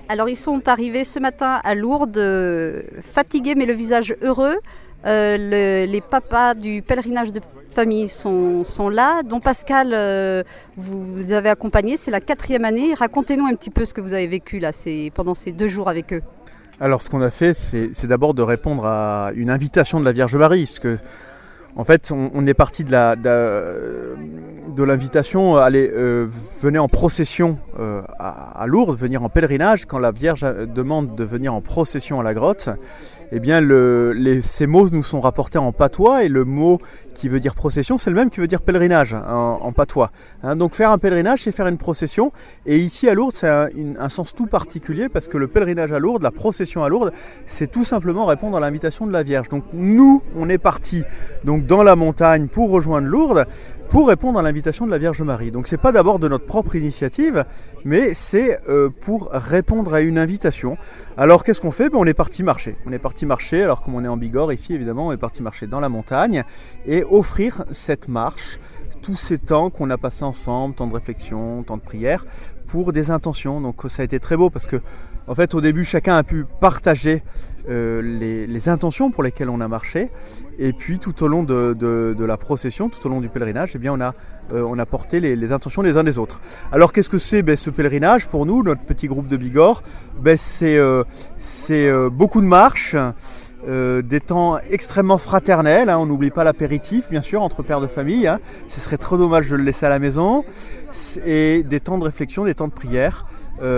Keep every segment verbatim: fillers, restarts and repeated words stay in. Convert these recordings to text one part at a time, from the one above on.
Alors ils sont arrivés ce matin à Lourdes, euh, fatigués mais le visage heureux. Euh, le, les papas du pèlerinage de famille sont, sont là. Don Pascal, euh, vous, vous avez accompagné, c'est la quatrième année. Racontez-nous un petit peu ce que vous avez vécu là, c'est, pendant ces deux jours avec eux. Alors ce qu'on a fait, c'est, c'est d'abord de répondre à une invitation de la Vierge Marie. Parce que, en fait, on, on est parti de, la, de, de l'invitation, allez, euh, venez en procession euh, à, à Lourdes, venir en pèlerinage. Quand la Vierge demande de venir en procession à la grotte, eh bien, le, les, ces mots nous sont rapportés en patois, et le mot qui veut dire procession, c'est le même qui veut dire pèlerinage en, en patois. Hein, donc faire un pèlerinage, c'est faire une procession. Et ici à Lourdes, c'est un, une, un sens tout particulier, parce que le pèlerinage à Lourdes, la procession à Lourdes, c'est tout simplement répondre à l'invitation de la Vierge. Donc nous, on est partis donc dans la montagne pour rejoindre Lourdes, pour répondre à l'invitation de la Vierge Marie. Donc c'est pas d'abord de notre propre initiative, mais c'est euh, pour répondre à une invitation. Alors qu'est-ce qu'on fait? Ben, on est parti marcher. On est parti marcher, alors comme on est en Bigorre ici évidemment, on est parti marcher dans la montagne et offrir cette marche, tous ces temps qu'on a passés ensemble, temps de réflexion, temps de prière, pour des intentions. Donc ça a été très beau parce que en fait, au début, chacun a pu partager euh, les, les intentions pour lesquelles on a marché. Et puis, tout au long de, de, de la procession, tout au long du pèlerinage, eh bien, on a, euh, on a porté les, les intentions les uns des autres. Alors, qu'est-ce que c'est ben, ce pèlerinage pour nous, notre petit groupe de Bigorre? ben, C'est, euh, c'est euh, beaucoup de marches, euh, des temps extrêmement fraternels. Hein, on n'oublie pas l'apéritif, bien sûr, entre pères de famille. Hein, ce serait trop dommage de le laisser à la maison. Et des temps de réflexion, des temps de prière.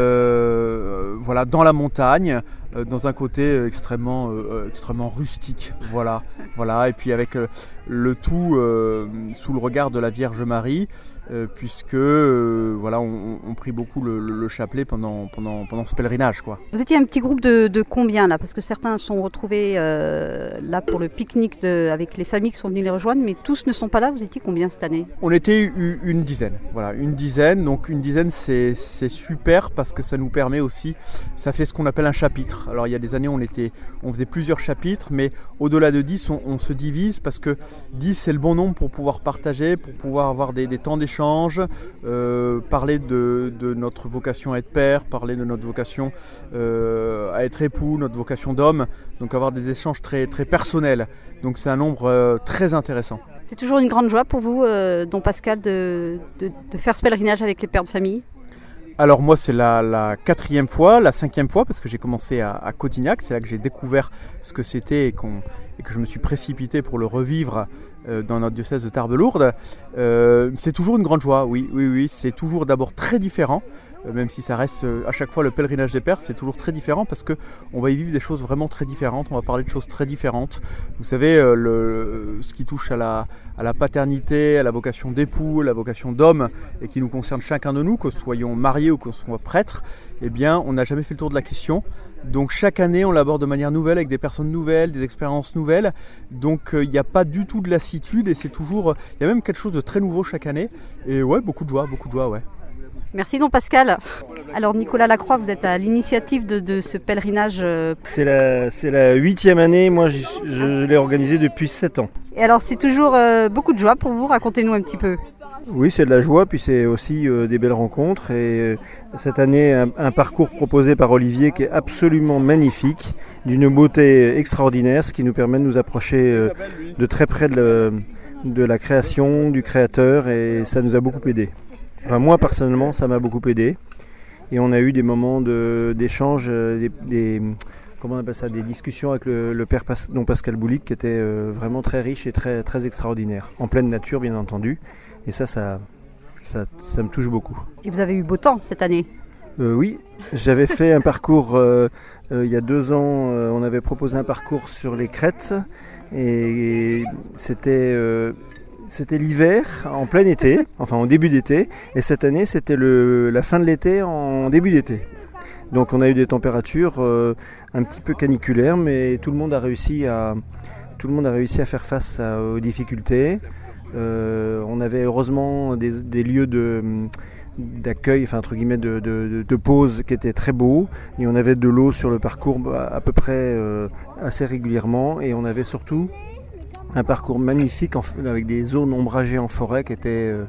Euh, voilà, dans la montagne, euh, dans un côté extrêmement, euh, extrêmement rustique, voilà, voilà, et puis avec euh, le tout euh, sous le regard de la Vierge Marie, euh, puisque euh, voilà, on, on prie beaucoup le, le, le chapelet pendant, pendant, pendant ce pèlerinage, quoi. Vous étiez un petit groupe de, de combien là? Parce que certains sont retrouvés euh, là pour le pique-nique de, avec les familles qui sont venues les rejoindre, mais tous ne sont pas là. Vous étiez combien cette année? On était une dizaine, voilà, une dizaine. Donc une dizaine, c'est, c'est super parce que ça nous permet aussi, ça fait ce qu'on appelle un chapitre. Alors il y a des années, on était, on faisait plusieurs chapitres, mais au-delà de dix, on, on se divise parce que dix, c'est le bon nombre pour pouvoir partager, pour pouvoir avoir des, des temps d'échange, euh, parler de, de notre vocation à être père, parler de notre vocation euh, à être époux, notre vocation d'homme, donc avoir des échanges très, très personnels. Donc c'est un nombre euh, très intéressant. C'est toujours une grande joie pour vous, euh, Don Pascal, de, de, de faire ce pèlerinage avec les pères de famille? Alors moi c'est la, la quatrième fois, la cinquième fois, parce que j'ai commencé à, à Codignac, c'est là que j'ai découvert ce que c'était et, qu'on, et que je me suis précipité pour le revivre euh, dans notre diocèse de Tarbes-Lourdes. Euh, c'est toujours une grande joie, oui, oui, oui, c'est toujours d'abord très différent. Même si ça reste à chaque fois le pèlerinage des pères, c'est toujours très différent parce qu'on va y vivre des choses vraiment très différentes, on va parler de choses très différentes. Vous savez, le, ce qui touche à la, à la paternité, à la vocation d'époux, à la vocation d'homme, et qui nous concerne chacun de nous, que soyons mariés ou que soyons prêtres, eh bien on n'a jamais fait le tour de la question. Donc chaque année on l'aborde de manière nouvelle, avec des personnes nouvelles, des expériences nouvelles. Donc il euh, n'y a pas du tout de lassitude et c'est toujours, il y a même quelque chose de très nouveau chaque année. Et ouais, beaucoup de joie, beaucoup de joie, ouais. Merci Don Pascal. Alors Nicolas Lacroix, vous êtes à l'initiative de, de ce pèlerinage. C'est la, c'est la huitième année, moi je, je l'ai organisé depuis sept ans. Et alors c'est toujours euh, beaucoup de joie pour vous, racontez-nous un petit peu. Oui, c'est de la joie, puis c'est aussi euh, des belles rencontres. Et euh, cette année, un, un parcours proposé par Olivier qui est absolument magnifique, d'une beauté extraordinaire, ce qui nous permet de nous approcher euh, de très près de, le, de la création, du créateur, et ça nous a beaucoup aidé. Enfin, moi personnellement, ça m'a beaucoup aidé. Et on a eu des moments de, d'échange, des, des, comment on appelle ça, des discussions avec le, le père Pas, Don Pascal Boulic qui étaient euh, vraiment très riches et très, très extraordinaires. En pleine nature, bien entendu. Et ça, ça, ça, ça me touche beaucoup. Et vous avez eu beau temps cette année? euh, Oui, j'avais fait un parcours, euh, euh, il y a deux ans, euh, on avait proposé un parcours sur les crêtes. Et, et c'était... Euh, C'était l'hiver en plein été, enfin en début d'été, et cette année c'était le, la fin de l'été en début d'été. Donc on a eu des températures euh, un petit peu caniculaires, mais tout le monde a réussi à, tout le monde a réussi à faire face à, aux difficultés. Euh, on avait heureusement des, des lieux de, d'accueil, enfin entre guillemets de, de, de pause qui étaient très beaux, et on avait de l'eau sur le parcours à, à peu près euh, assez régulièrement, et on avait surtout un parcours magnifique en, avec des zones ombragées en forêt qui étaient, euh,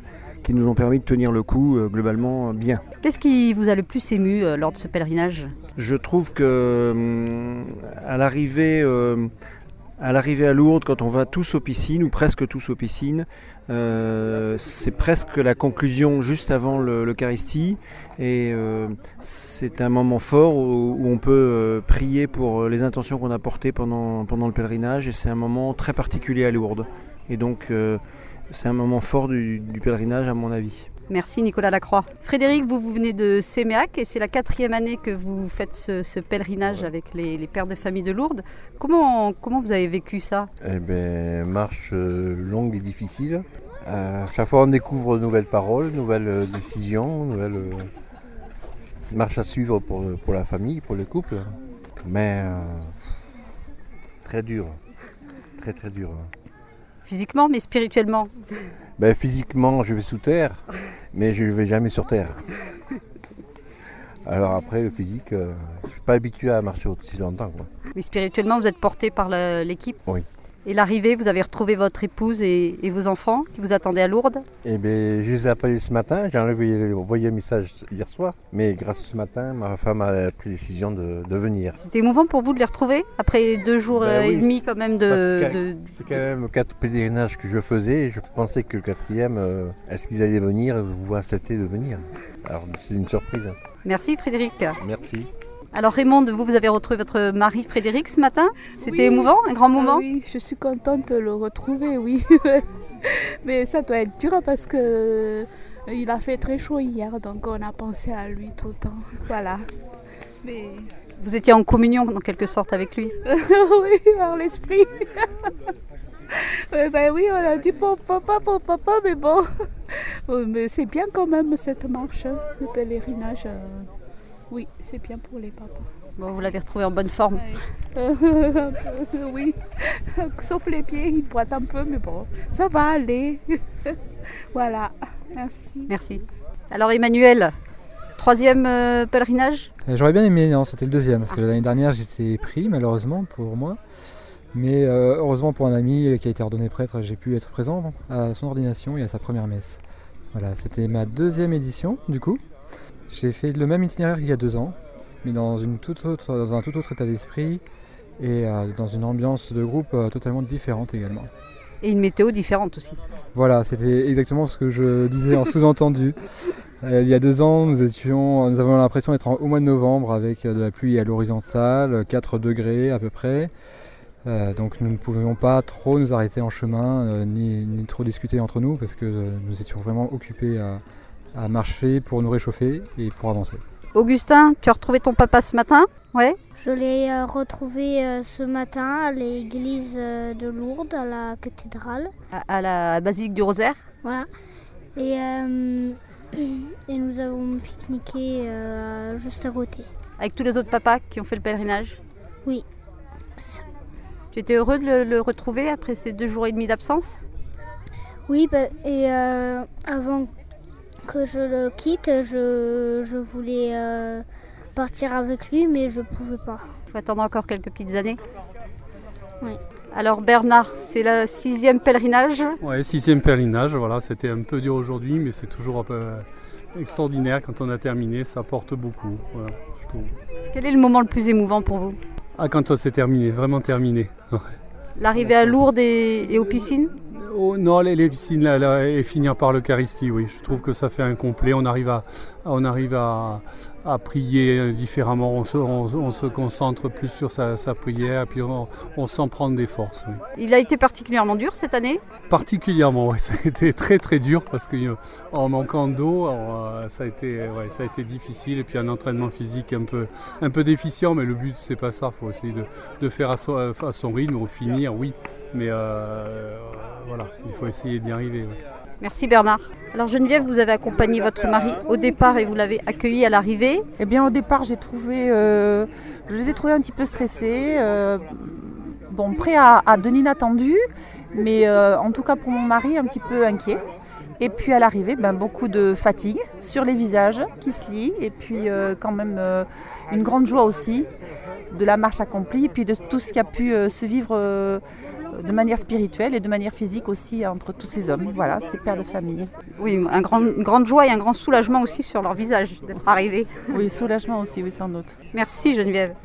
qui nous ont permis de tenir le coup euh, globalement bien. Qu'est-ce qui vous a le plus ému euh, lors de ce pèlerinage ? Je trouve que euh, à l'arrivée, euh, à l'arrivée à Lourdes, quand on va tous aux piscines, ou presque tous aux piscines, euh, c'est presque la conclusion juste avant le, l'Eucharistie. Et euh, c'est un moment fort où, où on peut euh, prier pour les intentions qu'on a portées pendant, pendant le pèlerinage. Et c'est un moment très particulier à Lourdes. Et donc, euh, c'est un moment fort du, du pèlerinage, à mon avis. Merci Nicolas Lacroix. Frédéric, vous, vous venez de Séméac et c'est la quatrième année que vous faites ce, ce pèlerinage avec les, les pères de famille de Lourdes. Comment, comment vous avez vécu ça ? Eh bien, marche euh, longue et difficile. Euh, à chaque fois, on découvre de nouvelles paroles, nouvelles euh, décisions, nouvelles euh, marches à suivre pour, pour la famille, pour le couple. Mais euh, très dur, très très dur. Physiquement, mais spirituellement ? Ben, physiquement, je vais sous terre, mais je ne vais jamais sur terre. Alors après, le physique, euh, je ne suis pas habitué à marcher aussi longtemps, quoi. Mais spirituellement, vous êtes porté par le, l'équipe ? Oui. Et l'arrivée, vous avez retrouvé votre épouse et, et vos enfants qui vous attendaient à Lourdes ? Eh bien, je les ai appelés ce matin, j'ai envoyé, envoyé un message hier soir, mais grâce à ce matin, ma femme a pris la décision de, de venir. C'était émouvant pour vous de les retrouver après deux jours Ben et oui, demi quand même de... Parce que de... C'est quand même quatre pèlerinages que je faisais et je pensais que le quatrième, euh, est-ce qu'ils allaient venir ou accepter de venir ? Alors c'est une surprise. Merci Frédéric. Merci. Alors Raymonde, vous, vous avez retrouvé votre mari Frédéric ce matin. C'était Oui. émouvant, un grand moment ? Ah oui, je suis contente de le retrouver, oui. Mais ça doit être dur parce que il a fait très chaud hier, donc on a pensé à lui tout le temps. Voilà. Mais... Vous étiez en communion en quelque sorte avec lui ? oui, par l'esprit. euh, ben oui, on a dit pour papa, pour papa, mais bon. Mais c'est bien quand même cette marche, le pèlerinage. Euh... Oui, c'est bien pour les papas. Bon, vous l'avez retrouvé en bonne forme. Ouais. Euh, oui, sauf les pieds, ils boitent un peu, mais bon, ça va aller. Voilà, merci. Merci. Alors Emmanuel, troisième euh, pèlerinage ? J'aurais bien aimé, non, c'était le deuxième, parce que l'année dernière j'étais pris malheureusement pour moi. Mais euh, heureusement pour un ami qui a été ordonné prêtre, j'ai pu être présent à son ordination et à sa première messe. Voilà, c'était ma deuxième édition du coup. J'ai fait le même itinéraire qu'il y a deux ans, mais dans, une toute autre, dans un tout autre état d'esprit et euh, dans une ambiance de groupe euh, totalement différente également. Et une météo différente aussi. Voilà, c'était exactement ce que je disais en sous-entendu. Euh, il y a deux ans, nous, étions, nous avons l'impression d'être en, au mois de novembre avec de la pluie à l'horizontale, quatre degrés à peu près. Euh, donc nous ne pouvions pas trop nous arrêter en chemin, euh, ni, ni trop discuter entre nous, parce que euh, nous étions vraiment occupés à... à marcher pour nous réchauffer et pour avancer. Augustin, tu as retrouvé ton papa ce matin ? Ouais. Je l'ai euh, retrouvé euh, ce matin à l'église euh, de Lourdes, à la cathédrale. À, à la basilique du Rosaire ? Voilà. Et, euh, et nous avons pique-niqué euh, juste à côté. Avec tous les autres papas qui ont fait le pèlerinage ? Oui, c'est ça. Tu étais heureux de le, le retrouver après ces deux jours et demi d'absence ? Oui, bah, et euh, avant que je le quitte, je, je voulais euh, partir avec lui, mais je ne pouvais pas. Il faut attendre encore quelques petites années. Oui. Alors Bernard, c'est le sixième pèlerinage ? Oui, sixième pèlerinage, voilà, c'était un peu dur aujourd'hui, mais c'est toujours un peu extraordinaire quand on a terminé, ça apporte beaucoup. Voilà, je trouve. Quel est le moment le plus émouvant pour vous ? Ah, quand c'est terminé, vraiment terminé. Ouais. L'arrivée à Lourdes et, et aux piscines ? Oh, non, les, les piscines là, là, et finir par l'Eucharistie, oui. Je trouve que ça fait un complet. On arrive à, on arrive à, à prier différemment. On se, on, on se concentre plus sur sa, sa prière, et puis on, on s'en prend des forces. Oui. Il a été particulièrement dur cette année ? Particulièrement, oui. Ça a été très très dur parce qu'en manquant d'eau, alors, ça a été, ouais, ça a été difficile. Et puis un entraînement physique un peu, un peu déficient, mais le but c'est pas ça. Il faut essayer de, de faire à son, à son rythme, au finir, oui. Mais euh, voilà, il faut essayer d'y arriver. Ouais. Merci Bernard. Alors Geneviève, vous avez accompagné votre mari au départ et vous l'avez accueilli à l'arrivée. Eh bien au départ, j'ai trouvé, euh, je les ai trouvés un petit peu stressés, euh, bon, prêts à, à de l'inattendu, mais euh, en tout cas pour mon mari, un petit peu inquiet. Et puis à l'arrivée, ben, beaucoup de fatigue sur les visages qui se lient et puis euh, quand même euh, une grande joie aussi de la marche accomplie et puis de tout ce qui a pu euh, se vivre euh, de manière spirituelle et de manière physique aussi entre tous ces hommes. Voilà, ces pères de famille. Oui, un grand, une grande joie et un grand soulagement aussi sur leur visage d'être arrivés. Oui, soulagement aussi, oui, sans doute. Merci Geneviève.